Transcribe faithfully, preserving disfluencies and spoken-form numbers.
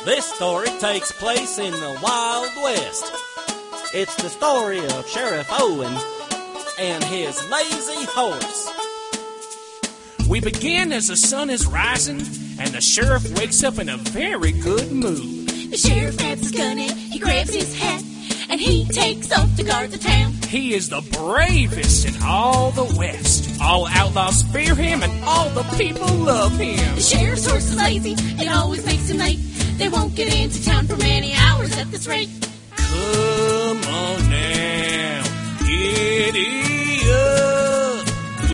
This story takes place in the Wild West. It's the story of Sheriff Owen and his lazy horse. We begin as the sun is rising, and the sheriff wakes up in a very good mood. The sheriff grabs his gun and he grabs his hat, and he takes off to guard the town. He is the bravest in all the West. All outlaws fear him, and all the people love him. The sheriff's horse is lazy, it always makes him late. They won't get into town for many hours at this rate. Come on now, giddy up.